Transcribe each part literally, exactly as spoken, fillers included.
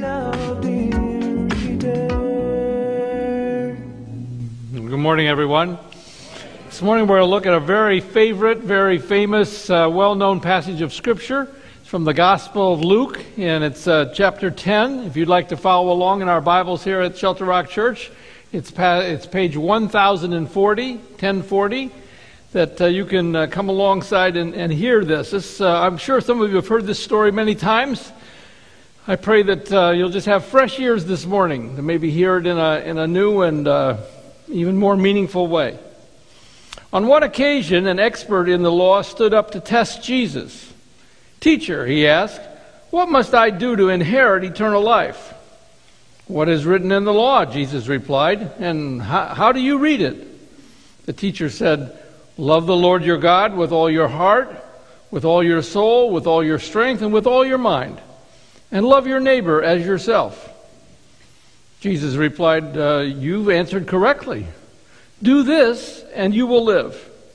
Good morning, everyone. This morning we're going to look at a very favorite, very famous, uh, well-known passage of Scripture. It's from the Gospel of Luke, and it's uh, chapter ten. If you'd like to follow along in our Bibles here at Shelter Rock Church, it's, pa- it's page one thousand forty, ten forty, that uh, you can uh, come alongside and, and hear this. this uh, I'm sure some of you have heard this story many times. I pray that uh, you'll just have fresh ears this morning to maybe hear it in a, in a new and uh, even more meaningful way. On one occasion, an expert in the law stood up to test Jesus. "Teacher," he asked, "what must I do to inherit eternal life?" "What is written in the law?" Jesus replied, "and how, how do you read it?" The teacher said, "Love the Lord your God with all your heart, with all your soul, with all your strength, and with all your mind, and love your neighbor as yourself." Jesus replied, uh, "You've answered correctly. Do this, and you will live."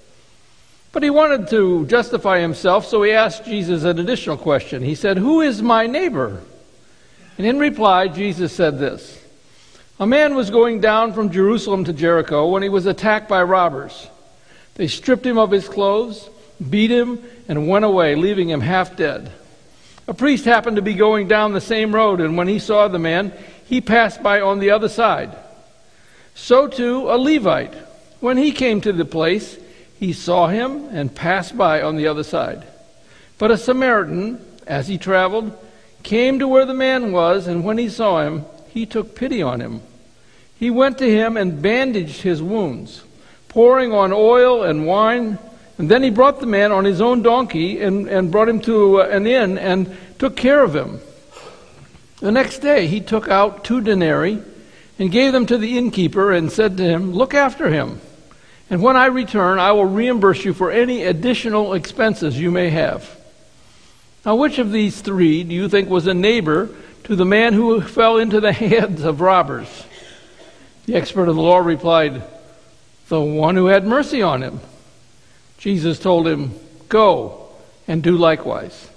But he wanted to justify himself, so he asked Jesus an additional question. He said, "Who is my neighbor?" And in reply, Jesus said this: "A man was going down from Jerusalem to Jericho when he was attacked by robbers. They stripped him of his clothes, beat him, and went away, leaving him half dead. A priest happened to be going down the same road, and when he saw the man, he passed by on the other side. So too a Levite. When he came to the place, he saw him and passed by on the other side. But a Samaritan, as he traveled, came to where the man was, and when he saw him, he took pity on him. He went to him and bandaged his wounds, pouring on oil and wine. And then he brought the man on his own donkey and, and brought him to an inn and took care of him. The next day he took out two denarii and gave them to the innkeeper and said to him, 'Look after him, and when I return I will reimburse you for any additional expenses you may have.' Now which of these three do you think was a neighbor to the man who fell into the hands of robbers?" The expert of the law replied, "The one who had mercy on him." Jesus told him, "Go and do likewise."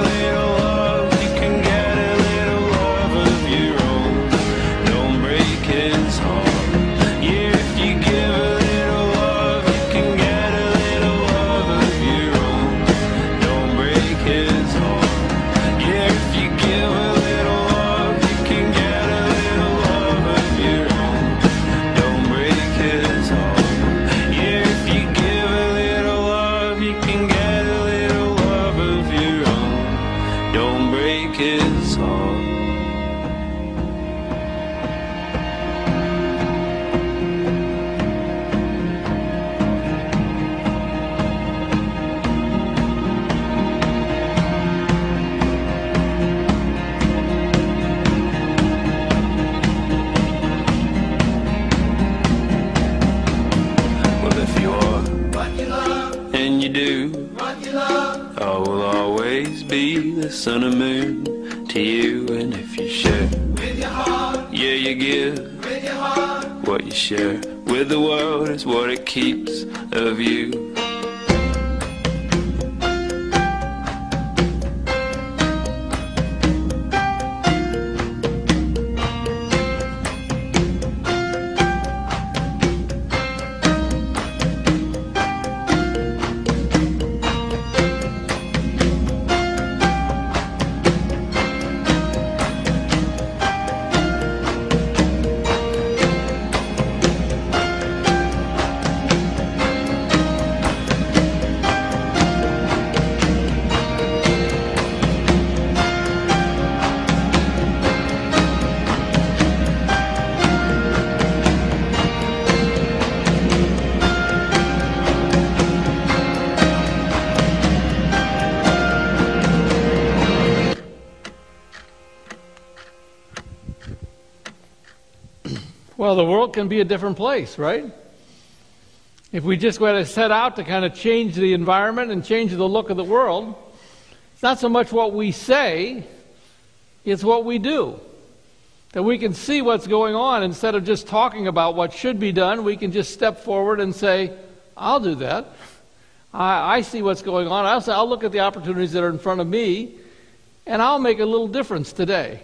Give a little love, you can get a little love of your own. Don't break do. What you love. I will always be the sun and moon to you. And if you share With your heart. yeah, you give With your heart. what you share with the world is what it keeps of you. Well, the world can be a different place, right? If we just want to set out to kind of change the environment and change the look of the world, it's not so much what we say, it's what we do. That we can see what's going on instead of just talking about what should be done. We can just step forward and say, I'll do that. I, I see what's going on. I'll, say, I'll look at the opportunities that are in front of me, and I'll make a little difference today.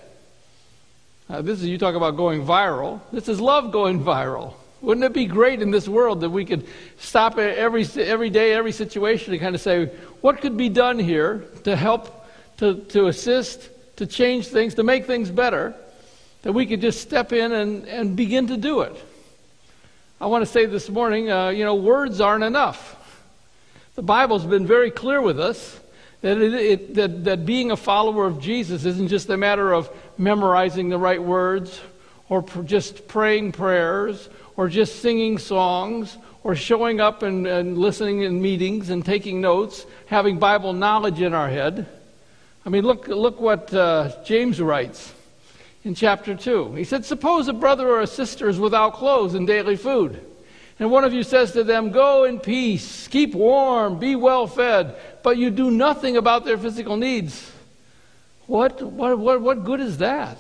Uh, this is, you talk about going viral. This is love going viral. Wouldn't it be great in this world that we could stop at every every day, every situation, to kind of say, what could be done here to help, to, to assist, to change things, to make things better, that we could just step in and, and begin to do it. I want to say this morning, uh, you know, words aren't enough. The Bible's been very clear with us that, it, it, that, that being a follower of Jesus isn't just a matter of memorizing the right words, or pr- just praying prayers, or just singing songs, or showing up and, and listening in meetings and taking notes, having Bible knowledge in our head. I mean, look, look what uh, James writes in chapter two. He said, suppose a brother or a sister is without clothes and daily food, and one of you says to them, go in peace, keep warm, be well fed, but you do nothing about their physical needs. What what what, what good is that?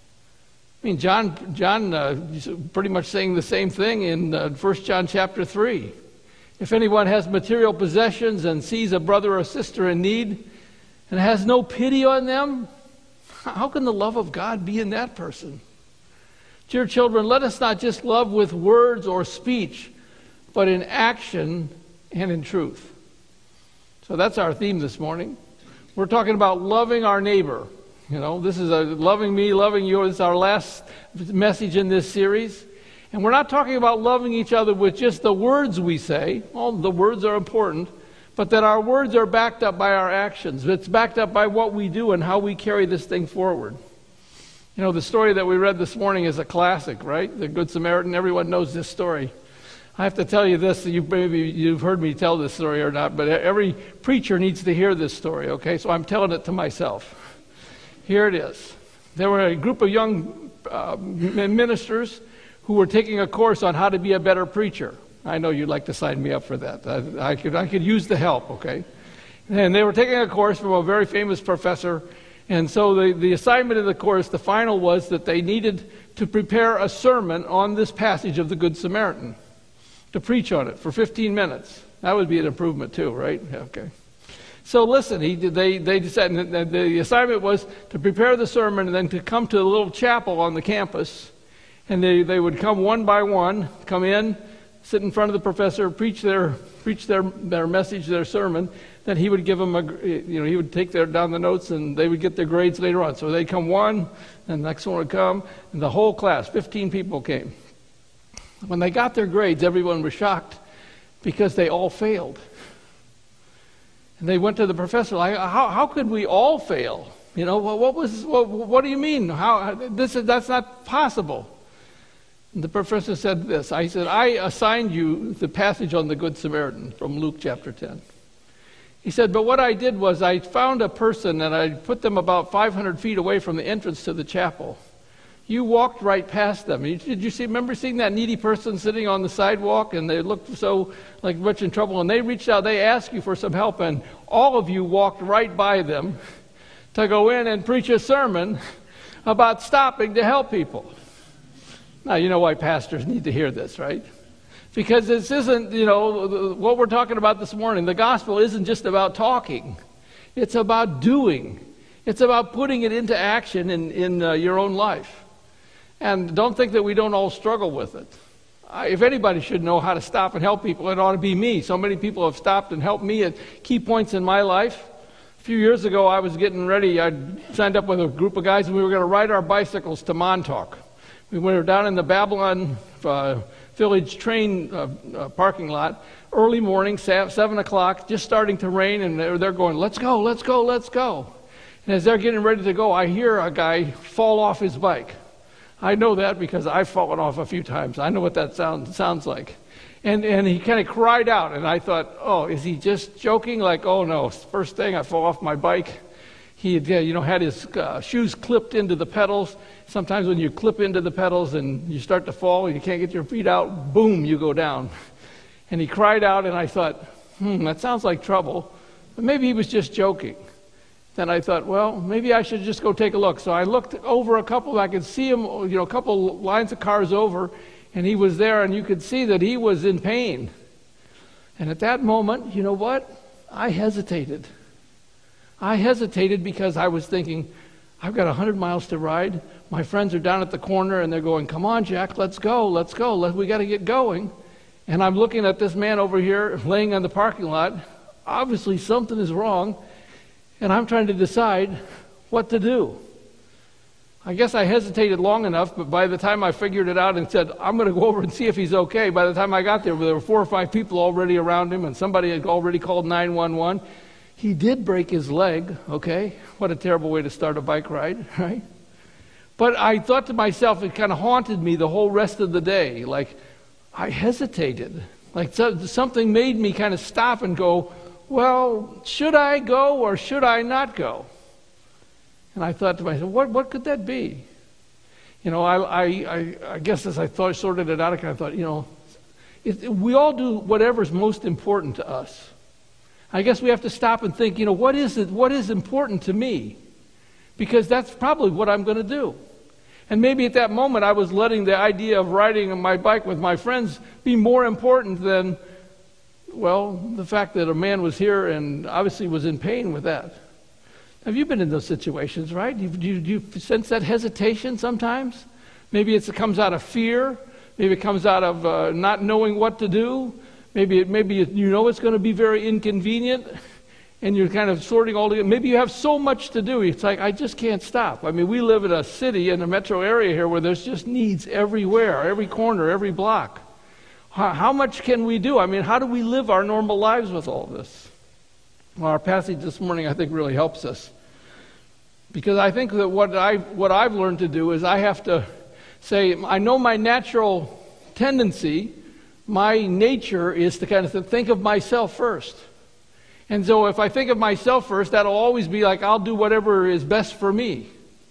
I mean, John John uh, pretty much saying the same thing in uh, First John chapter three. If anyone has material possessions and sees a brother or sister in need and has no pity on them, how can the love of God be in that person? Dear children, let us not just love with words or speech, but in action and in truth. So that's our theme this morning. We're talking about loving our neighbor. You know, this is a loving me, loving you. This is our last message in this series. And we're not talking about loving each other with just the words we say. All the words are important, but that our words are backed up by our actions. It's backed up by what we do and how we carry this thing forward. You know, the story that we read this morning is a classic, right? The Good Samaritan. Everyone knows this story. I have to tell you this, you maybe you've heard me tell this story or not, but every preacher needs to hear this story, okay? So I'm telling it to myself. Here it is. There were a group of young uh, ministers who were taking a course on how to be a better preacher. I know you'd like to sign me up for that. I, I could I could use the help, okay? And they were taking a course from a very famous professor. And so the, the assignment of the course, the final, was that they needed to prepare a sermon on this passage of the Good Samaritan, to preach on it for fifteen minutes. That would be an improvement too, right? Okay. So listen, he, they, they decided, the, the assignment was to prepare the sermon and then to come to a little chapel on the campus. And they, they would come one by one, come in, sit in front of the professor, preach their preach their, their message, their sermon. Then he would give them a, you know, he would take their down the notes, and they would get their grades later on. So they'd come one, and the next one would come, and the whole class, fifteen people came. When they got their grades, everyone was shocked because they all failed. And they went to the professor, like, how how could we all fail? You know, what, what was what, what do you mean? How this is that's not possible. And the professor said this. I said, I assigned you the passage on the Good Samaritan from Luke chapter ten. He said, but what I did was I found a person and I put them about five hundred feet away from the entrance to the chapel You walked right past them. You- Did you see? Remember seeing that needy person sitting on the sidewalk, and they looked so like much in trouble, and they reached out, they asked you for some help, and all of you walked right by them to go in and preach a sermon about stopping to help people. Now, you know why pastors need to hear this, right? Because this isn't, you know, what we're talking about this morning. The gospel isn't just about talking. It's about doing. It's about putting it into action in, in uh, your own life. And don't think that we don't all struggle with it. I, if anybody should know how to stop and help people, it ought to be me. So many people have stopped and helped me at key points in my life. A few years ago, I was getting ready. I signed up with a group of guys, and we were going to ride our bicycles to Montauk. We were down in the Babylon uh, Village train uh, uh, parking lot, early morning, seven o'clock, just starting to rain, and they're, they're going, let's go, let's go, let's go. And as they're getting ready to go, I hear a guy fall off his bike. I know that because I've fallen off a few times. I know what that sound, sounds like. And and he kind of cried out, and I thought, oh, is he just joking? Like, oh no, first thing, I fall off my bike. He had, you know, had his uh, shoes clipped into the pedals. Sometimes when you clip into the pedals and you start to fall, you can't get your feet out, boom, you go down. And he cried out, and I thought, hmm, that sounds like trouble. But maybe he was just joking. Then I thought, well, maybe I should just go take a look. So I looked over a couple, I could see him, you know, a couple lines of cars over, and he was there, and you could see that he was in pain. And at that moment, you know what? I hesitated. I hesitated because I was thinking, I've got one hundred miles to ride. My friends are down at the corner, and they're going, come on, Jack, let's go, let's go. Let, we got to get going. And I'm looking at this man over here laying on the parking lot. Obviously, something is wrong. And I'm trying to decide what to do. I guess I hesitated long enough, but by the time I figured it out and said, I'm going to go over and see if he's okay, by the time I got there, there were four or five people already around him, and somebody had already called nine one one. He did break his leg, okay? What a terrible way to start a bike ride, right? But I thought to myself, it kind of haunted me the whole rest of the day. Like, I hesitated. Like, so, something made me kind of stop and go, well, should I go or should I not go? And I thought to myself, what what could that be? You know, I I, I, I guess as I thought, sorted it out, I kind of thought, you know, it, we all do whatever's most important to us. I guess we have to stop and think, you know, what is it? What is important to me? Because that's probably what I'm going to do. And maybe at that moment I was letting the idea of riding on my bike with my friends be more important than, well, the fact that a man was here and obviously was in pain with that. Have you been in those situations, right? Do you, do you sense that hesitation sometimes? Maybe it's, it comes out of fear. Maybe it comes out of uh, not knowing what to do. Maybe it, maybe you know it's going to be very inconvenient, and you're kind of sorting all together. Maybe you have so much to do. It's like, I just can't stop. I mean, we live in a city, in a metro area here, where there's just needs everywhere, every corner, every block. How much can we do? I mean, how do we live our normal lives with all this? Well, our passage this morning, I think, really helps us. Because I think that what, I, what I've learned to do is I have to say, I know my natural tendency, my nature is to kind of think of myself first. And so if I think of myself first, that'll always be like, I'll do whatever is best for me.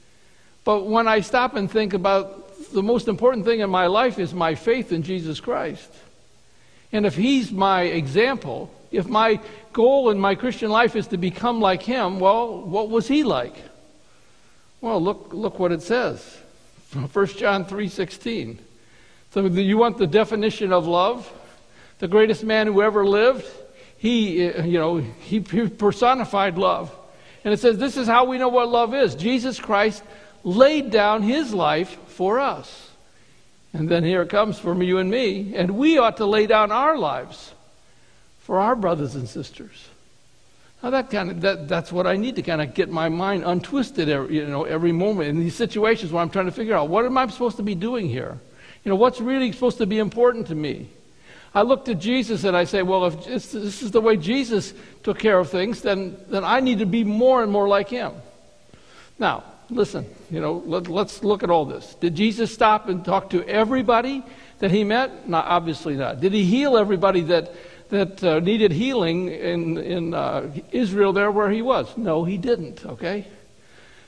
But when I stop and think about the most important thing in my life is my faith in Jesus Christ. And if He's my example, if my goal in my Christian life is to become like Him, well, what was He like? Well, look look what it says. First John three sixteen. So you want the definition of love? The greatest man who ever lived, he, you know, he personified love. And it says, this is how we know what love is. Jesus Christ laid down His life for us. And then here it comes for you and me. And we ought to lay down our lives for our brothers and sisters. Now that kind of that that's what I need to kind of get my mind untwisted every, you know, every moment in these situations where I'm trying to figure out, what am I supposed to be doing here? You know, what's really supposed to be important to me? I look to Jesus and I say, well, if this is the way Jesus took care of things, then, then I need to be more and more like Him. Now, listen, you know, let, let's look at all this. Did Jesus stop and talk to everybody that He met? No, obviously not. Did He heal everybody that that uh, needed healing in, in uh, Israel there where He was? No, He didn't, okay?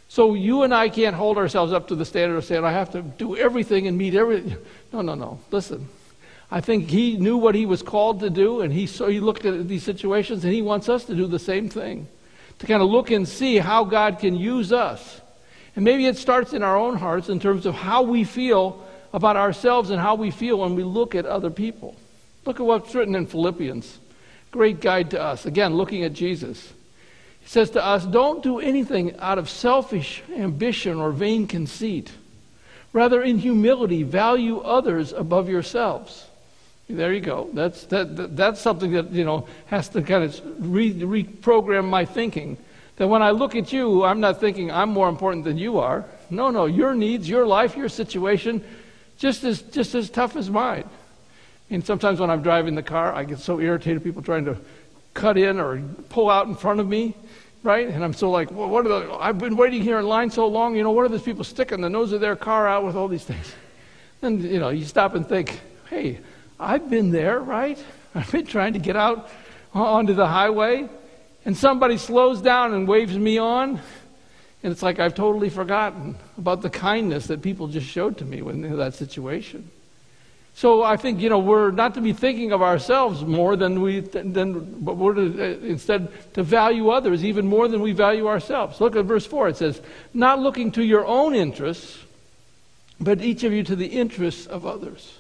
So you and I can't hold ourselves up to the standard of saying, I have to do everything and meet everything. No, no, no. Listen, I think he knew what he was called to do, and he, so he looked at these situations, and he wants us to do the same thing, to kind of look and see how God can use us. And maybe it starts in our own hearts in terms of how we feel about ourselves and how we feel when we look at other people. Look at what's written in Philippians. Great guide to us. Again, looking at Jesus. He says to us, don't do anything out of selfish ambition or vain conceit. Rather, in humility, value others above yourselves. There you go. That's that, that that's something that, you know, has to kind of re, reprogram my thinking. That when I look at you, I'm not thinking I'm more important than you are. No, no, your needs, your life, your situation, just as just as tough as mine. And sometimes when I'm driving the car, I get so irritated people trying to cut in or pull out in front of me, right? And I'm so like, well, what are the, I've been waiting here in line so long, you know, what are these people sticking the nose of their car out with all these things? And, you know, you stop and think, hey, I've been there, right? I've been trying to get out onto the highway, and somebody slows down and waves me on, and it's like I've totally forgotten about the kindness that people just showed to me when in that situation. So I think, you know, we're not to be thinking of ourselves more than we, than, but we're to, instead to value others even more than we value ourselves. Look at verse four. It says, not looking to your own interests, but each of you to the interests of others.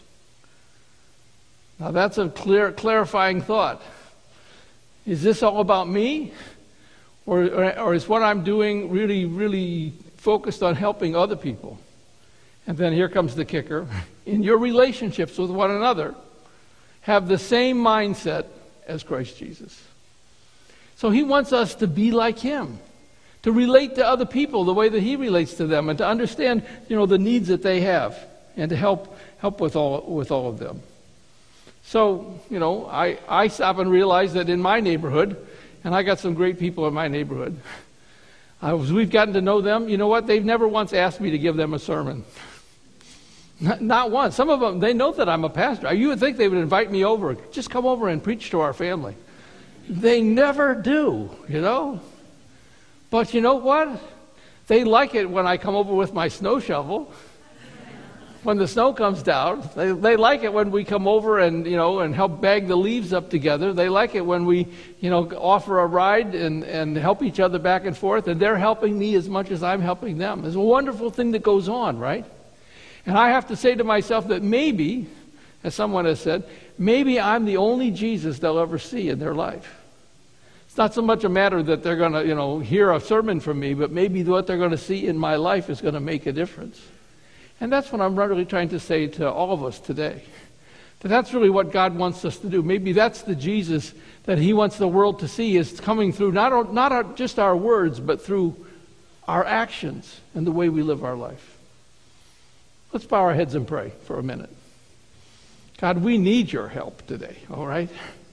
Now that's a clear, clarifying thought. Is this all about me? Or, or, or is what I'm doing really, really focused on helping other people? And then here comes the kicker. In your relationships with one another, have the same mindset as Christ Jesus. So he wants us to be like him, to relate to other people the way that he relates to them, and to understand, you know, the needs that they have, and to help help with all with all of them. So, you know, I, I stop and realize that in my neighborhood, and I got some great people in my neighborhood, I was, we've gotten to know them. You know what? They've never once asked me to give them a sermon. Not, not once. Some of them, they know that I'm a pastor. You would think they would invite me over. Just come over and preach to our family. They never do, you know. But you know what? They like it when I come over with my snow shovel. When the snow comes down, they, they like it when we come over and, you know, and help bag the leaves up together. They like it when we, you know, offer a ride and, and help each other back and forth. And they're helping me as much as I'm helping them. It's a wonderful thing that goes on, right? And I have to say to myself that maybe, as someone has said, maybe I'm the only Jesus they'll ever see in their life. It's not so much a matter that they're going to, you know, hear a sermon from me, but maybe what they're going to see in my life is going to make a difference. And that's what I'm really trying to say to all of us today. That that's really what God wants us to do. Maybe that's the Jesus that he wants the world to see is coming through not, not our, just our words, but through our actions and the way we live our life. Let's bow our heads and pray for a minute. God, we need your help today, all right?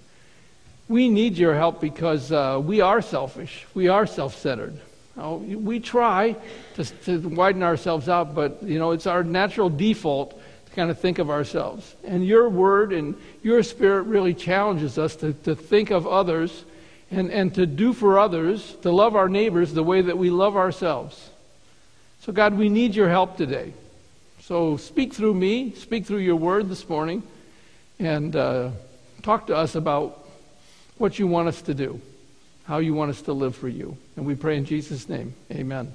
We need your help because uh, we are selfish. We are self-centered. Oh, we try to, to widen ourselves out, but, you know, it's our natural default to kind of think of ourselves. And your word and your spirit really challenges us to, to think of others and, and to do for others, to love our neighbors the way that we love ourselves. So, God, we need your help today. So speak through me, speak through your word this morning, and uh, talk to us about what you want us to do, how you want us to live for you. And we pray in Jesus' name, amen.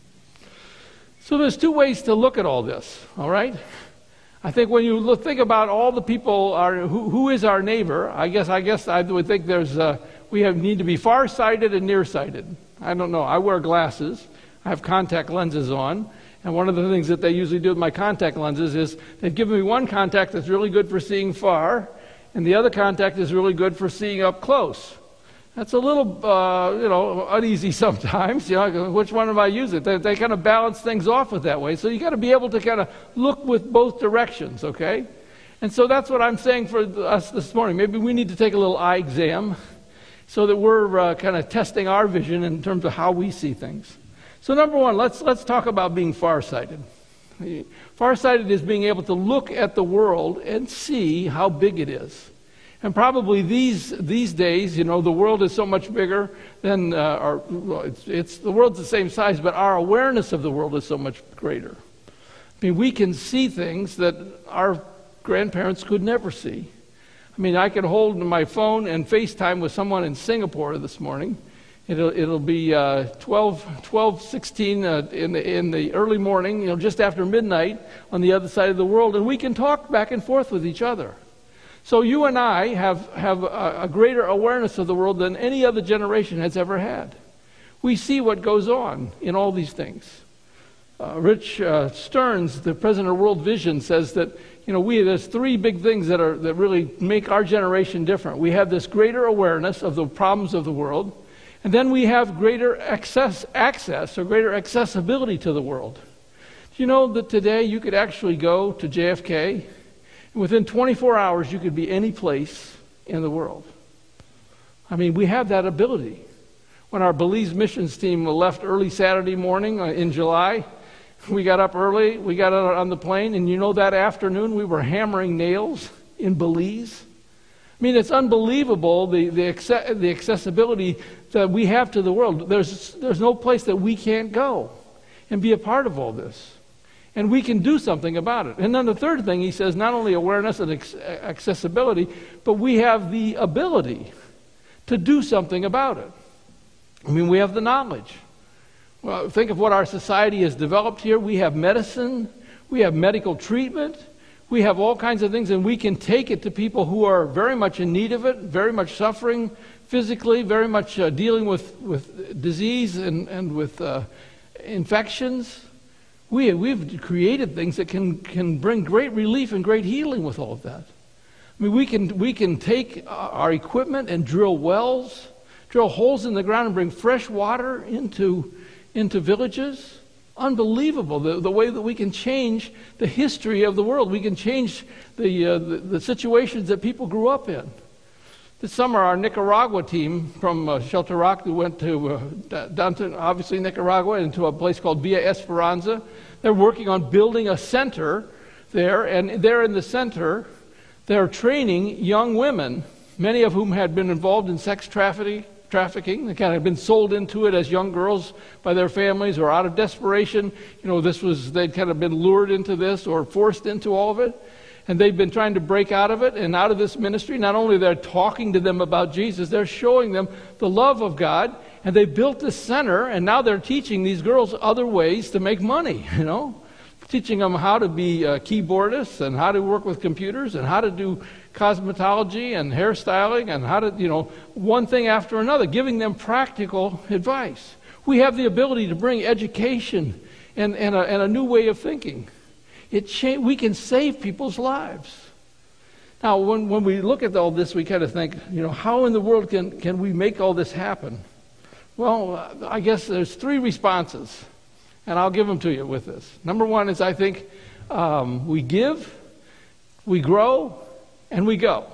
So there's two ways to look at all this, all right? I think when you look, think about all the people, are, who, who is our neighbor, I guess I guess I would think there's uh, we have need to be far-sighted and nearsighted. I don't know. I wear glasses. I have contact lenses on. And one of the things that they usually do with my contact lenses is they've given me one contact that's really good for seeing far, and the other contact is really good for seeing up close. That's a little, uh, you know, uneasy sometimes. You know, which one am I using? They, they kind of balance things off with that way. So you got to be able to kind of look with both directions, okay? And so that's what I'm saying for us this morning. Maybe we need to take a little eye exam so that we're uh, kind of testing our vision in terms of how we see things. So number one, let's let's talk about being farsighted. Farsighted is being able to look at the world and see how big it is. And probably these these days, you know, the world is so much bigger than uh, our. Well, it's, it's the world's the same size, but our awareness of the world is so much greater. I mean, we can see things that our grandparents could never see. I mean, I can hold my phone and FaceTime with someone in Singapore this morning. It'll it'll be uh, twelve, twelve, sixteen uh, in the in the early morning, you know, just after midnight on the other side of the world, and we can talk back and forth with each other. So you and I have, have a, a greater awareness of the world than any other generation has ever had. We see what goes on in all these things. Uh, Rich uh, Stearns, the president of World Vision, says that, you know, we there's three big things that are that really make our generation different. We have this greater awareness of the problems of the world, and then we have greater access, access or greater accessibility to the world. Do you know that today you could actually go to J F K? Within twenty-four hours, you could be any place in the world. I mean, we have that ability. When our Belize missions team left early Saturday morning in July, we got up early, we got out on the plane, and you know that afternoon we were hammering nails in Belize. I mean, it's unbelievable the the, acce- the accessibility that we have to the world. There's there's no place that we can't go and be a part of all this. And we can do something about it. And then the third thing, he says, not only awareness and accessibility, but we have the ability to do something about it. I mean, we have the knowledge. Well, think of what our society has developed here. We have medicine. We have medical treatment. We have all kinds of things, and we can take it to people who are very much in need of it, very much suffering physically, very much uh, dealing with, with disease and, and with uh, infections. We, we've created things that can, can bring great relief and great healing with all of that. I mean, we can, we can take our equipment and drill wells, drill holes in the ground and bring fresh water into, into villages. Unbelievable, the, the way that we can change the history of the world. We can change the, uh, the, the situations that people grew up in. This summer, our Nicaragua team from uh, Shelter Rock, who went to uh, down to obviously Nicaragua into a place called Villa Esperanza. They're working on building a center there, and there in the center, they're training young women, many of whom had been involved in sex trafficking. Trafficking, they kind of been sold into it as young girls by their families, or out of desperation. You know, this was they'd kind of been lured into this or forced into all of it. And they've been trying to break out of it and out of this ministry. Not only they're talking to them about Jesus, they're showing them the love of God. And they built this center, and now they're teaching these girls other ways to make money, you know. Teaching them how to be uh, keyboardists and how to work with computers and how to do cosmetology and hairstyling and how to, you know, one thing after another, giving them practical advice. We have the ability to bring education and, and, a, and a new way of thinking. It cha- we can save people's lives. Now, when, when we look at all this, we kind of think, you know, how in the world can, can we make all this happen? Well, uh, I guess there's three responses, and I'll give them to you with this. Number one is, I think, um, we give, we grow, and we go.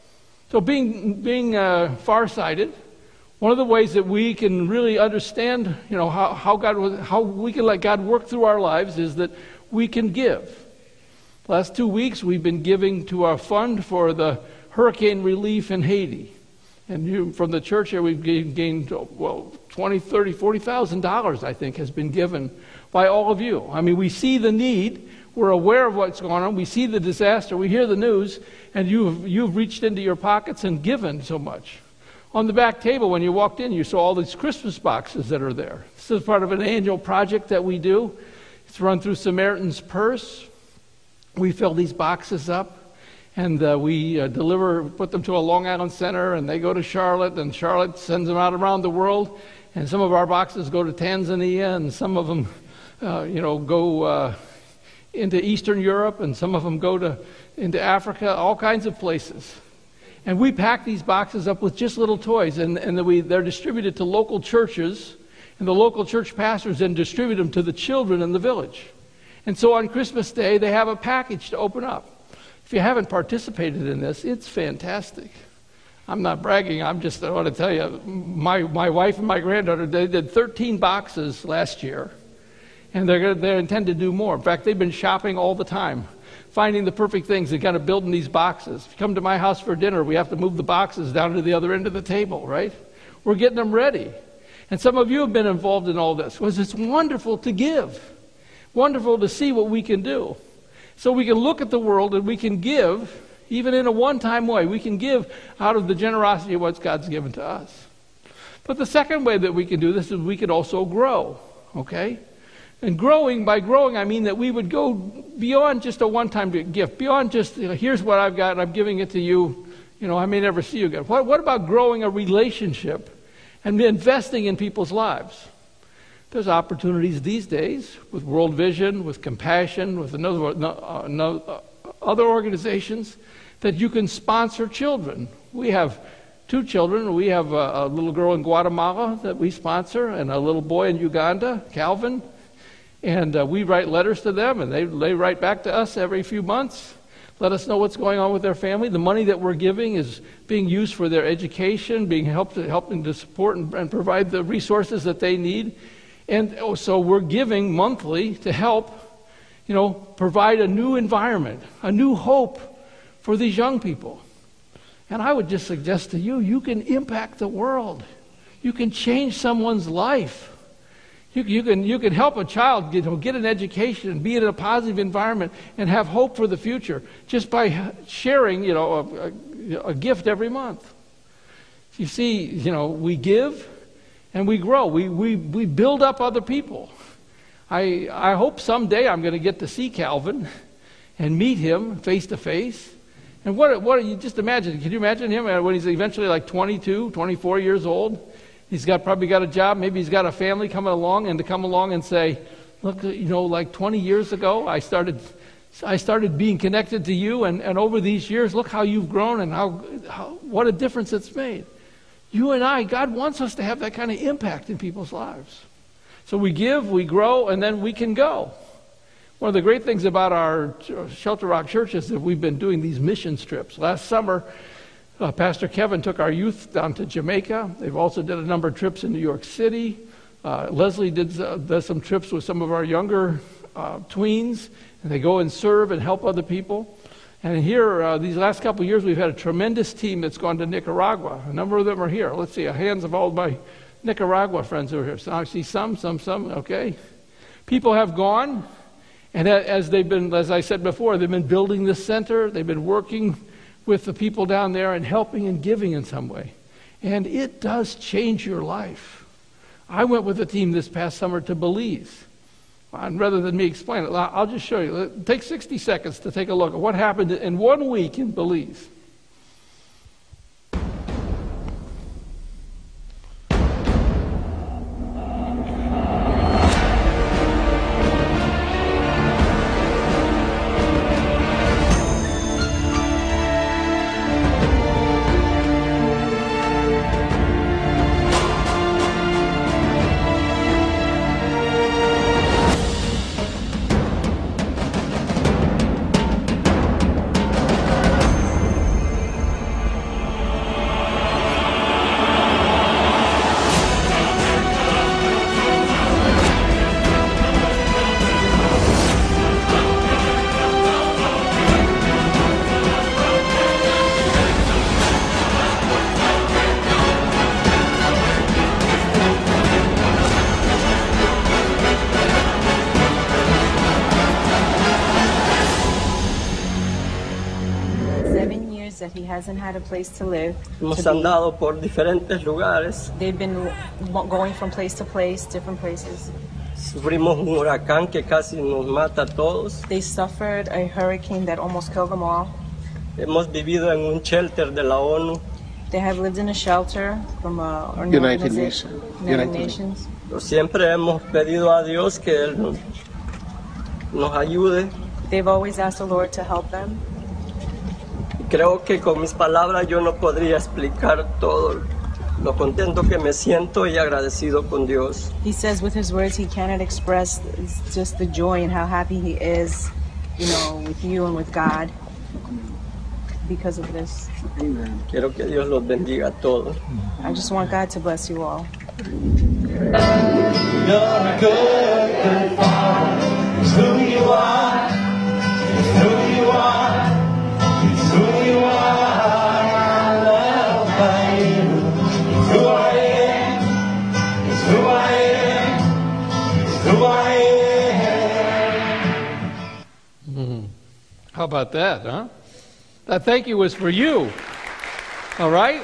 So being, being uh, farsighted, one of the ways that we can really understand, you know, how, how God, how we can let God work through our lives is that we can give. Last two weeks we've been giving to our fund for the hurricane relief in Haiti. And you, from the church here, we've gained, well, twenty, thirty, forty thousand dollars, I think, has been given by all of you. I mean, we see the need. We're aware of what's going on. We see the disaster. We hear the news. And you've, you've reached into your pockets and given so much. On the back table, when you walked in, you saw all these Christmas boxes that are there. This is part of an annual project that we do. It's run through Samaritan's Purse. We fill these boxes up, and uh, we uh, deliver, put them to a Long Island center, and they go to Charlotte, and Charlotte sends them out around the world. And some of our boxes go to Tanzania, and some of them, uh, you know, go uh, into Eastern Europe, and some of them go to into Africa, all kinds of places. And we pack these boxes up with just little toys, and, and we, they're distributed to local churches. And the local church pastors then distribute them to the children in the village. And so on Christmas Day, they have a package to open up. If you haven't participated in this, it's fantastic. I'm not bragging. I'm just, I want to tell you, my, my wife and my granddaughter, they did thirteen boxes last year. And they're, gonna, they intend to do more. In fact, they've been shopping all the time. finding the perfect things and kind of building these boxes. If you come to my house for dinner, we have to move the boxes down to the other end of the table, right? We're getting them ready. And some of you have been involved in all this, because it's wonderful to give. Wonderful to see what we can do. So we can look at the world and we can give, even in a one-time way. We can give out of the generosity of what God's given to us. But the second way that we can do this is we can also grow, okay? And growing, by growing, I mean that we would go beyond just a one-time gift, beyond just, you know, here's what I've got and I'm giving it to you. You know, I may never see you again. What, what about growing a relationship and investing in people's lives? There's opportunities these days with World Vision, with Compassion, with another, uh, no, uh, other organizations that you can sponsor children. We have two children. We have a, a little girl in Guatemala that we sponsor and a little boy in Uganda, Calvin. And uh, we write letters to them, and they, they write back to us every few months. Let us know what's going on with their family. The money that we're giving is being used for their education, being helped, helping to support and, and provide the resources that they need. And so we're giving monthly to help, you know, provide a new environment, a new hope for these young people. And I would just suggest to you, you can impact the world. You can change someone's life. You, you can you can help a child get, you know, get an education and be in a positive environment and have hope for the future just by sharing, you know, a, a, a gift every month. You see, you know, we give. And we grow. We, we we build up other people. I I hope someday I'm going to get to see Calvin and meet him face to face. And what what you just imagine? Can you imagine him when he's eventually like twenty-two, twenty-four years old? He's got probably got a job. Maybe he's got a family coming along, and to come along and say, "Look, you know, like twenty years ago, I started I started being connected to you, and, and over these years, look how you've grown and how, how what a difference it's made." You and I, God wants us to have that kind of impact in people's lives. So we give, we grow, and then we can go. One of the great things about our Shelter Rock Church is that we've been doing these mission trips. Last summer, uh, Pastor Kevin took our youth down to Jamaica. They've also did a number of trips in New York City. Uh, Leslie did, uh, does some trips with some of our younger uh, tweens, and they go and serve and help other people. And here, uh, these last couple of years, we've had a tremendous team that's gone to Nicaragua. A number of them are here. Let's see, a hands of all my Nicaragua friends who are here. So I see some, some, some, okay. People have gone, and as they've been, as I said before, they've been building this center. They've been working with the people down there and helping and giving in some way. And it does change your life. I went with a team this past summer to Belize. And rather than me explain it, I'll just show you. Take sixty seconds to take a look at what happened in one week in Belize. That he hasn't had a place to live. Hemos to andado por diferentes lugares. They've been going from place to place, different places. Sufrimos un huracán que casi nos mata a todos. They suffered a hurricane that almost killed them all. Hemos vivido en un shelter de la ONU. They have lived in a shelter from a an United Nations. United Nations. Pero siempre hemos pedido a Dios que Él nos, nos ayude. They've always asked the Lord to help them. Creo que con mis palabras yo no podría explicar todo lo contento que me siento y agradecido con Dios. He says with his words he cannot express just the joy and how happy he is, you know, with you and with God because of this. Amen. Quiero que Dios los bendiga a todos. I just want God to bless you all. You're a good, good father. It's who you are. It's who you How about that, huh? That thank you was for you. All right?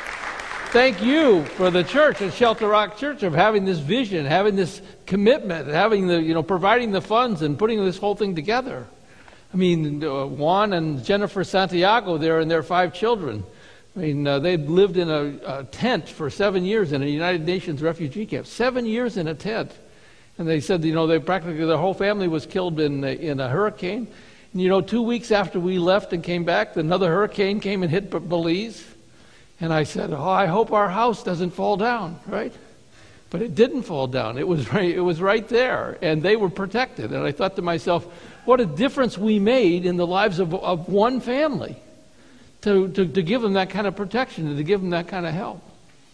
Thank you for the church at Shelter Rock Church of having this vision, having this commitment, having the, you know, providing the funds and putting this whole thing together. I mean, uh, Juan and Jennifer Santiago there and their five children. I mean, uh, they'd lived in a, a tent for seven years in a United Nations refugee camp. Seven years in a tent. And they said, you know, they practically, their whole family was killed in a, in a hurricane. And, you know, two weeks after we left and came back, another hurricane came and hit Belize. And I said, oh, I hope our house doesn't fall down, right? But it didn't fall down. It was right, it was right there. And they were protected. And I thought to myself, what a difference we made in the lives of, of one family to, to, to give them that kind of protection and to give them that kind of help.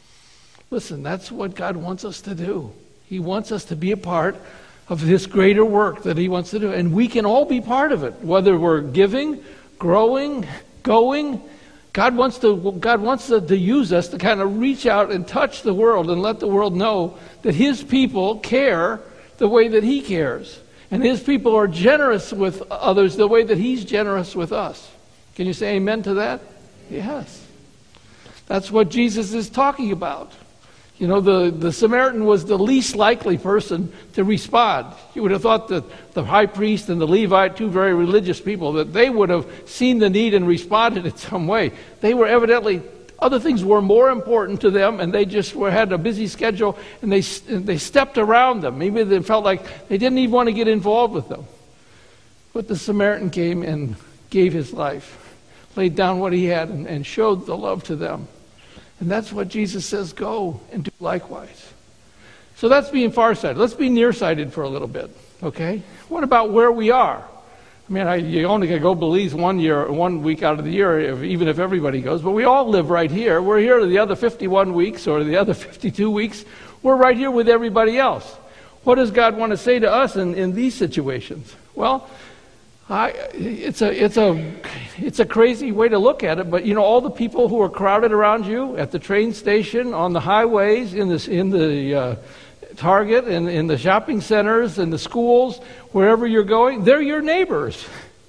Listen, that's what God wants us to do. He wants us to be a part of this greater work that He wants to do. And we can all be part of it, whether we're giving, growing, going. God wants to, God wants to, to use us to kind of reach out and touch the world and let the world know that His people care the way that He cares. And His people are generous with others the way that He's generous with us. Can you say amen to that? Yes. That's what Jesus is talking about. You know, the, the Samaritan was the least likely person to respond. You would have thought that the high priest and the Levite, two very religious people, that they would have seen the need and responded in some way. They were evidently, other things were more important to them, and they just were, had a busy schedule, and they, they stepped around them. Maybe they felt like they didn't even want to get involved with them. But the Samaritan came and gave his life, laid down what he had, and, and showed the love to them. And that's what Jesus says, go and do likewise. So that's being farsighted. Let's be nearsighted for a little bit, okay? What about where we are? I mean, I, you only can go Belize one year, one week out of the year, if, even if everybody goes. But we all live right here. We're here the other fifty-one weeks or the other fifty-two weeks. We're right here with everybody else. What does God want to say to us in, in these situations? Well, I, it's a it's a it's a crazy way to look at it, but you know, all the people who are crowded around you at the train station, on the highways, in this in the uh, Target, in in the shopping centers, in the schools, wherever you're going, they're your neighbors,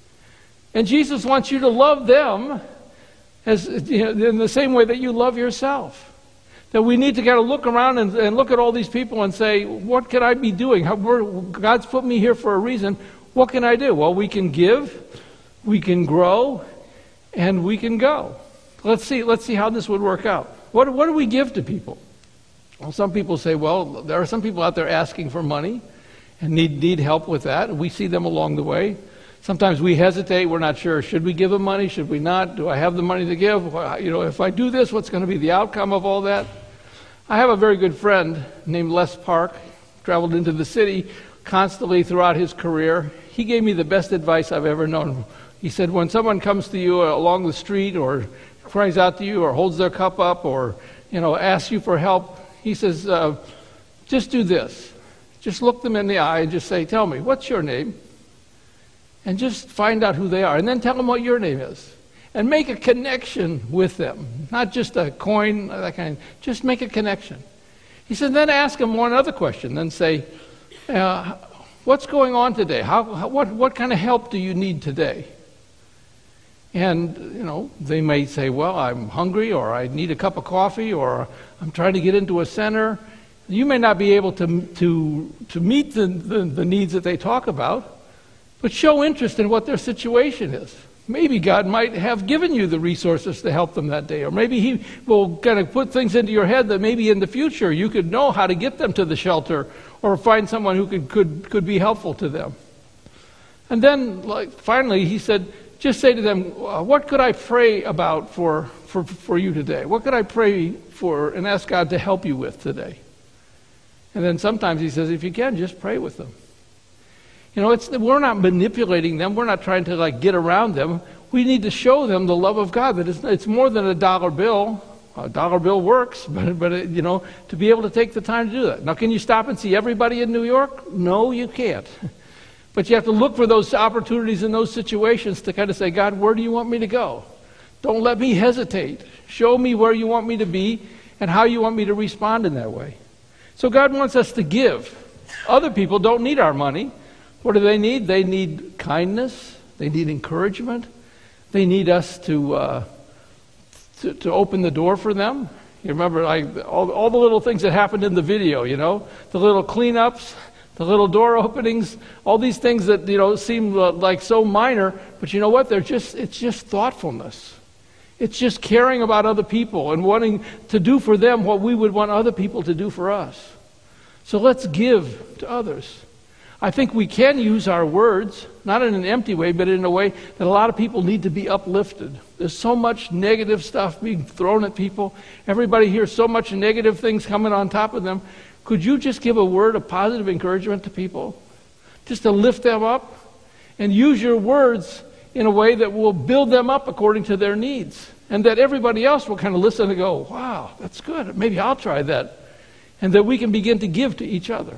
and Jesus wants you to love them as, you know, in the same way that you love yourself. That we need to kind of look around and, and look at all these people and say, what can I be doing? How, God's put me here for a reason. What can I do? Well, we can give, we can grow, and we can go. Let's see, let's see how this would work out. What, what do we give to people? Well, some people say, well, there are some people out there asking for money and need, need help with that, and we see them along the way. Sometimes we hesitate. We're not sure. Should we give them money? Should we not? Do I have the money to give? Well, you know, if I do this, what's going to be the outcome of all that? I have a very good friend named Les Park, traveled into the city constantly throughout his career. He gave me the best advice I've ever known. He said, when someone comes to you along the street or cries out to you or holds their cup up or, you know, asks you for help, he says, uh, just do this. Just look them in the eye and just say, tell me, what's your name? And just find out who they are. And then tell them what your name is. And make a connection with them. Not just a coin, that kind. Just make a connection. He said, then ask them one other question. Then say, uh, what's going on today? How, how, what, what kind of help do you need today? And, you know, they may say, well, I'm hungry, or I need a cup of coffee, or I'm trying to get into a center. You may not be able to, to, to meet the, the, the needs that they talk about, but show interest in what their situation is. Maybe God might have given you the resources to help them that day, or maybe He will kind of put things into your head that maybe in the future you could know how to get them to the shelter or find someone who could, could, could be helpful to them. And then, like, finally, he said, just say to them, what could I pray about for, for, for you today? What could I pray for and ask God to help you with today? And then sometimes he says, if you can, just pray with them. You know, it's, we're not manipulating them. We're not trying to, like, get around them. We need to show them the love of God, that it's, it's more than a dollar bill. A dollar bill works, but, but it, you know, to be able to take the time to do that. Now, can you stop and see everybody in New York? No, you can't. But you have to look for those opportunities in those situations to kind of say, God, where do you want me to go? Don't let me hesitate. Show me where you want me to be and how you want me to respond in that way. So God wants us to give. Other people don't need our money. What do they need? They need kindness. They need encouragement. They need us to uh, to, to open the door for them. You remember like all, all the little things that happened in the video, you know, the little cleanups, the little door openings, all these things that, you know, seem like so minor, but you know what? They're just, it's just thoughtfulness. It's just caring about other people and wanting to do for them what we would want other people to do for us. So let's give to others. I think we can use our words, not in an empty way, but in a way that a lot of people need to be uplifted. There's so much negative stuff being thrown at people. Everybody hears so much negative things coming on top of them. Could you just give a word of positive encouragement to people? Just to lift them up? And use your words in a way that will build them up according to their needs. And that everybody else will kind of listen and go, wow, that's good. Maybe I'll try that. And that we can begin to give to each other.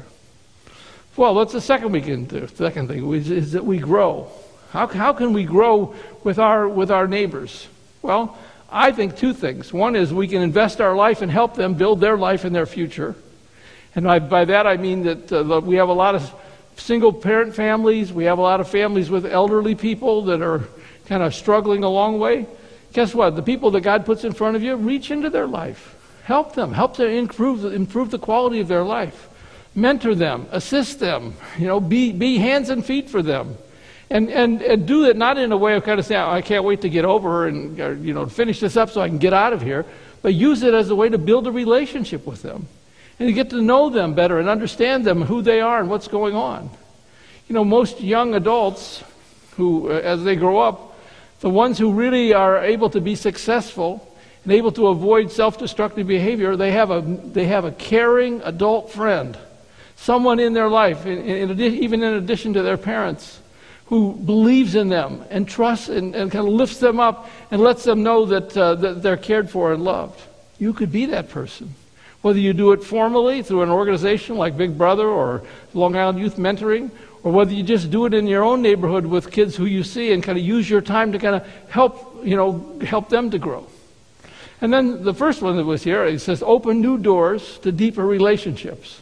Well, that's the second we can do. Second thing is, is that we grow. How, how can we grow with our with our neighbors? Well, I think two things. One is we can invest our life and help them build their life and their future. And I, by that I mean that uh, we have a lot of single parent families. We have a lot of families with elderly people that are kind of struggling a long way. Guess what? The people that God puts in front of you, reach into their life. Help them. Help to improve, improve the quality of their life. Mentor them, assist them, you know, be be hands and feet for them. And and, and do it not in a way of kind of saying, oh, I can't wait to get over and, or, you know, finish this up so I can get out of here, but use it as a way to build a relationship with them. And to get to know them better and understand them, who they are and what's going on. You know, most young adults who, uh, as they grow up, the ones who really are able to be successful and able to avoid self-destructive behavior, they have a they have a caring adult friend. Someone in their life, in, in, in, even in addition to their parents, who believes in them and trusts and, and kind of lifts them up and lets them know that, uh, that they're cared for and loved. You could be that person. Whether you do it formally through an organization like Big Brother or Long Island Youth Mentoring, or whether you just do it in your own neighborhood with kids who you see and kind of use your time to kind of help, you know, help them to grow. And then the first one that was here, it says, open new doors to deeper relationships.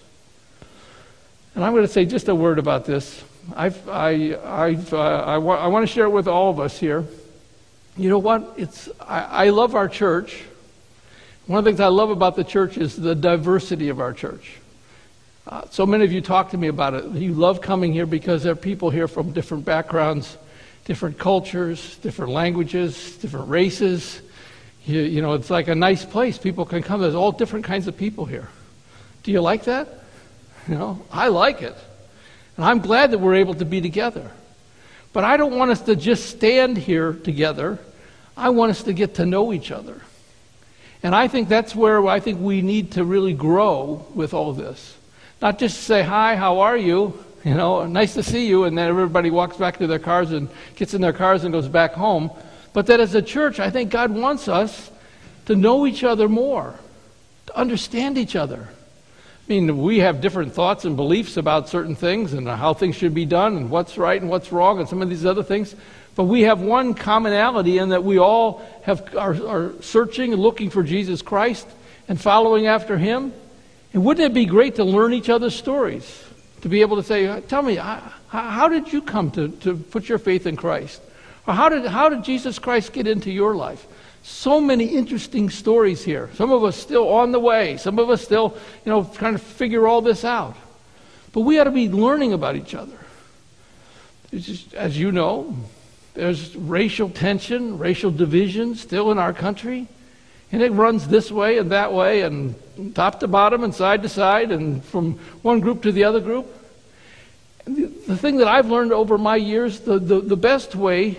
And I'm going to say just a word about this. I've, I, I've, uh, I, wa- I want to share it with all of us here. You know what? It's I, I love our church. One of the things I love about the church is the diversity of our church. Uh, so many of you talk to me about it. You love coming here because there are people here from different backgrounds, different cultures, different languages, different races. You, you know, it's like a nice place. People can come. There's all different kinds of people here. Do you like that? You know, I like it. And I'm glad that we're able to be together. But I don't want us to just stand here together. I want us to get to know each other. And I think that's where I think we need to really grow with all this. Not just say, hi, how are you? You know, nice to see you. And then everybody walks back to their cars and gets in their cars and goes back home. But that as a church, I think God wants us to know each other more, to understand each other. I mean, we have different thoughts and beliefs about certain things and how things should be done and what's right and what's wrong and some of these other things. But we have one commonality in that we all have are, are searching and looking for Jesus Christ and following after Him. And wouldn't it be great to learn each other's stories? To be able to say, tell me, how, how did you come to, to put your faith in Christ? Or how did how did Jesus Christ get into your life? So many interesting stories here. Some of us still on the way. Some of us still, you know, trying to figure all this out. But we ought to be learning about each other. It's just, as you know, there's racial tension, racial division still in our country. And it runs this way and that way and top to bottom and side to side and from one group to the other group. And the, the thing that I've learned over my years, the, the, the best way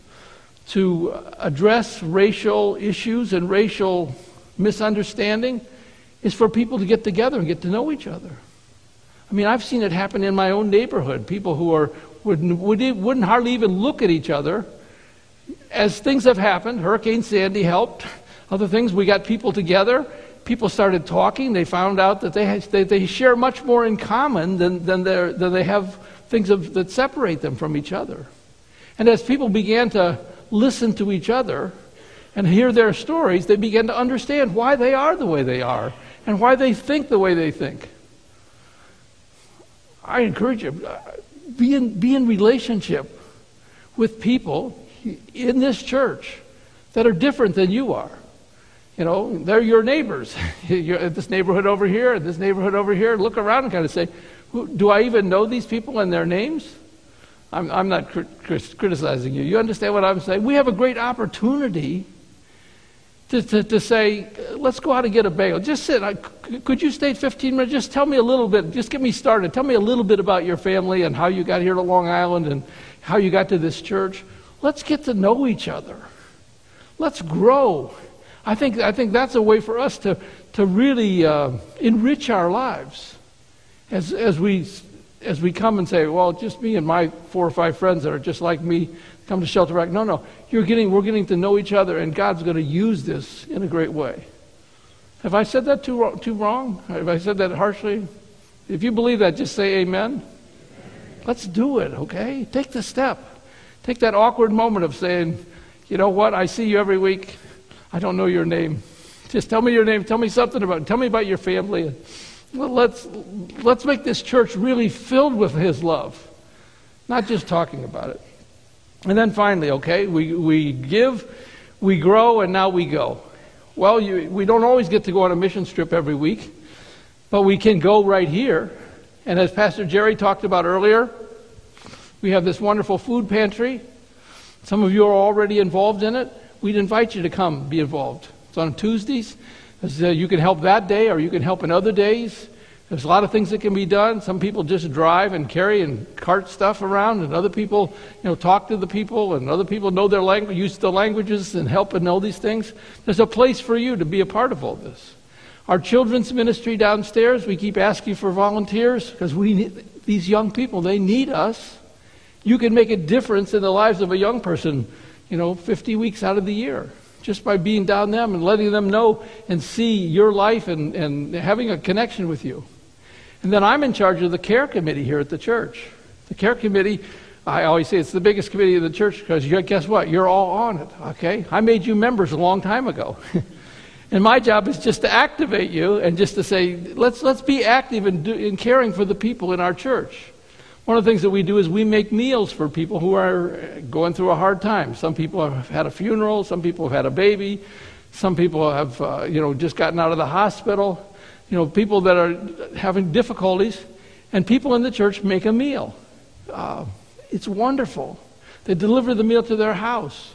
to address racial issues and racial misunderstanding is for people to get together and get to know each other. I mean, I've seen it happen in my own neighborhood. People who are wouldn't, wouldn't hardly even look at each other. As things have happened, Hurricane Sandy helped. Other things, we got people together. People started talking. They found out that they had, they, they share much more in common than than, than they have things of, that separate them from each other. And as people began to listen to each other and hear their stories, they began to understand why they are the way they are and why they think the way they think. I encourage you, be in, be in relationship with people in this church that are different than you are. You know, they're your neighbors. You're at this neighborhood over here, this neighborhood over here. Look around and kind of say, do I even know these people and their names? I'm, I'm not crit- criticizing you. You understand what I'm saying? We have a great opportunity to, to, to say, let's go out and get a bagel. Just sit. I, could you stay fifteen minutes? Just tell me a little bit. Just get me started. Tell me a little bit about your family and how you got here to Long Island and how you got to this church. Let's get to know each other. Let's grow. I think I think that's a way for us to to really uh, enrich our lives as as we as we come and say, well, just me and my four or five friends that are just like me come to Shelter Rock. No, no, you're getting we're getting to know each other, and God's going to use this in a great way. Have I said that too too wrong? Have I said that harshly? If you believe that, just say amen. Let's do it, okay? Take the step. Take that awkward moment of saying, you know what, I see you every week. I don't know your name. Just tell me your name. Tell me something about it. Tell me about your family. Well, let's let's make this church really filled with His love, not just talking about it. And then finally, okay, we we give, we grow, and now we go. Well, you, we don't always get to go on a mission trip every week, but we can go right here. And as Pastor Jerry talked about earlier, we have this wonderful food pantry. Some of you are already involved in it. We'd invite you to come be involved. It's on Tuesdays. Uh, you can help that day, or you can help in other days. There's a lot of things that can be done. Some people just drive and carry and cart stuff around, and other people, you know, talk to the people, and other people know their language, use the languages, and help and know these things. There's a place for you to be a part of all this. Our children's ministry downstairs, we keep asking for volunteers because we need these young people. They need us. You can make a difference in the lives of a young person, you know, fifty weeks out of the year, just by being down them and letting them know and see your life and, and having a connection with you. And then I'm in charge of the care committee here at the church. The care committee, I always say it's the biggest committee of the church because guess what? You're all on it, okay? I made you members a long time ago. And my job is just to activate you and just to say, let's let's be active in, do, in caring for the people in our church. One of the things that we do is we make meals for people who are going through a hard time. Some people have had a funeral. Some people have had a baby. Some people have, uh, you know, just gotten out of the hospital. You know, people that are having difficulties. And people in the church make a meal. Uh, it's wonderful. They deliver the meal to their house.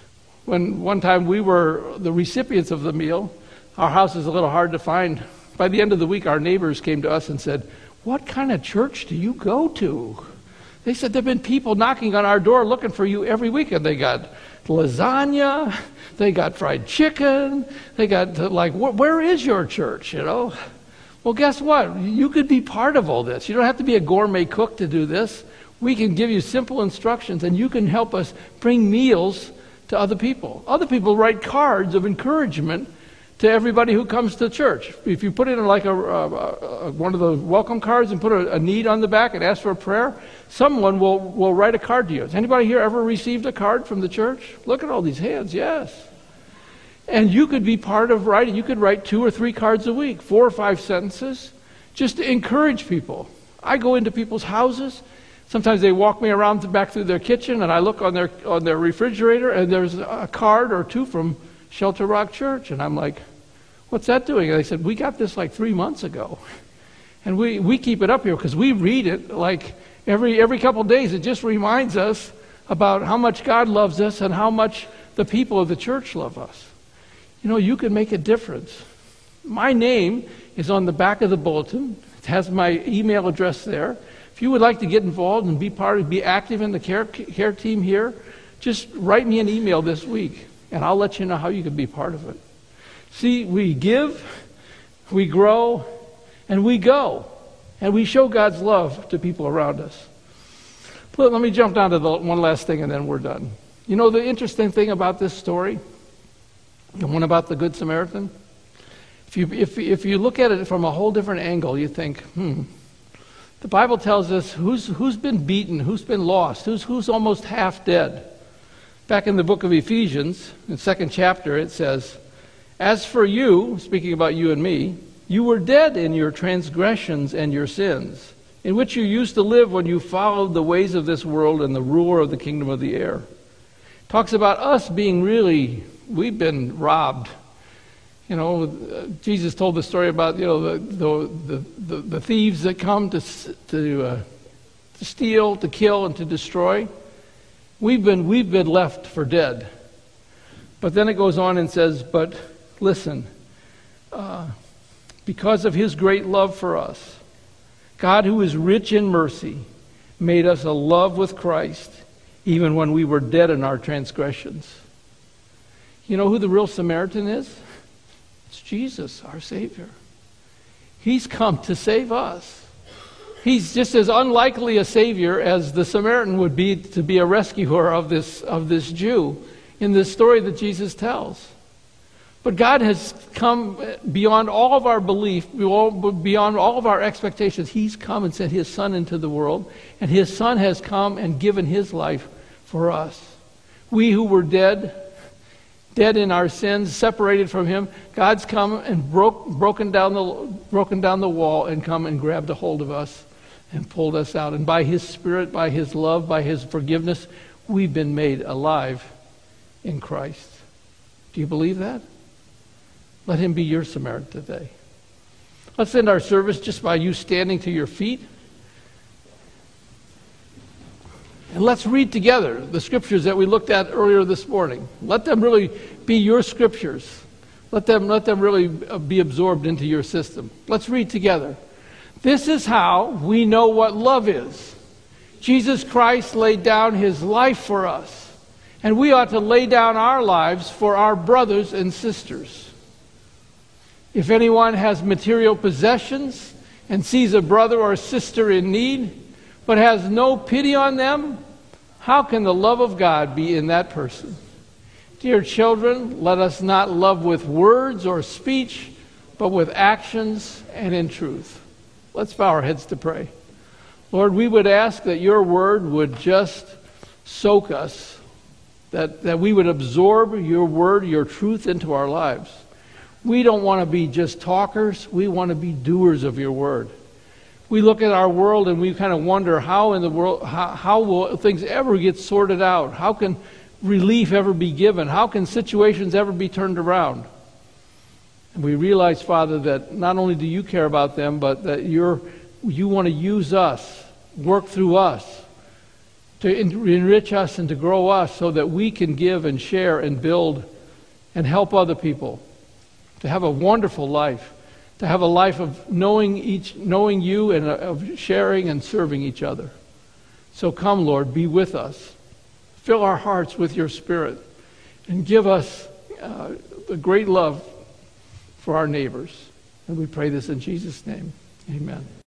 When one time we were the recipients of the meal, our house is a little hard to find. By the end of the week, our neighbors came to us and said, what kind of church do you go to? They said, there have been people knocking on our door looking for you every week, and they got lasagna, they got fried chicken, they got, like, where is your church, you know? Well, guess what? You could be part of all this. You don't have to be a gourmet cook to do this. We can give you simple instructions, and you can help us bring meals to other people. Other people write cards of encouragement to everybody who comes to church. If you put it in like a, a, a one of the welcome cards and put a, a need on the back and ask for a prayer, someone will, will write a card to you. Has anybody here ever received a card from the church? Look at all these hands, yes. And you could be part of writing. You could write two or three cards a week, four or five sentences, just to encourage people. I go into people's houses. Sometimes they walk me around to back through their kitchen, and I look on their on their refrigerator, and there's a card or two from Shelter Rock Church, and I'm like, what's that doing? And they said, we got this like three months ago. And we, we keep it up here because we read it like every every couple of days. It just reminds us about how much God loves us and how much the people of the church love us. You know, you can make a difference. My name is on the back of the bulletin. It has my email address there. If you would like to get involved and be part of, be active in the care, care team here, just write me an email this week, and I'll let you know how you can be part of it. See, we give, we grow, and we go. And we show God's love to people around us. Let me jump down to the one last thing, and then we're done. You know the interesting thing about this story? The one about the Good Samaritan? If you, if, if you look at it from a whole different angle, you think, hmm, the Bible tells us who's, who's been beaten, who's been lost, who's, who's almost half dead. Back in the book of Ephesians, in the second chapter, it says, as for you, speaking about you and me, you were dead in your transgressions and your sins, in which you used to live when you followed the ways of this world and the ruler of the kingdom of the air. Talks about us being really, we've been robbed. You know, uh, Jesus told the story about, you know, the the the, the, the thieves that come to to uh, to steal, to kill, and to destroy. We've been we've been left for dead. But then it goes on and says, but listen, uh, because of his great love for us, God, who is rich in mercy, made us a love with Christ, even when we were dead in our transgressions. You know who the real Samaritan is? It's Jesus, our Savior. He's come to save us. He's just as unlikely a Savior as the Samaritan would be to be a rescuer of this, of this Jew in this story that Jesus tells. But God has come beyond all of our belief, beyond all of our expectations. He's come and sent his Son into the world, and his Son has come and given his life for us. We who were dead, dead in our sins, separated from him, God's come and broke, broken down the broken down the wall and come and grabbed a hold of us and pulled us out. And by his Spirit, by his love, by his forgiveness, we've been made alive in Christ. Do you believe that? Let him be your Samaritan today. Let's end our service just by you standing to your feet. And let's read together the scriptures that we looked at earlier this morning. Let them really be your scriptures. Let them, let them really be absorbed into your system. Let's read together. This is how we know what love is. Jesus Christ laid down his life for us, and we ought to lay down our lives for our brothers and sisters. If anyone has material possessions and sees a brother or sister in need, but has no pity on them, how can the love of God be in that person? Dear children, let us not love with words or speech, but with actions and in truth. Let's bow our heads to pray. Lord, we would ask that your word would just soak us, that, that we would absorb your word, your truth into our lives. We don't want to be just talkers. We want to be doers of your word. We look at our world and we kind of wonder how in the world, how, how will things ever get sorted out? How can relief ever be given? How can situations ever be turned around? And we realize, Father, that not only do you care about them, but that you're, you want to use us, work through us, to enrich us and to grow us so that we can give and share and build and help other people to have a wonderful life, to have a life of knowing each, knowing you and of sharing and serving each other. So come, Lord, be with us. Fill our hearts with your Spirit and give us uh, the great love for our neighbors. And we pray this in Jesus' name. Amen.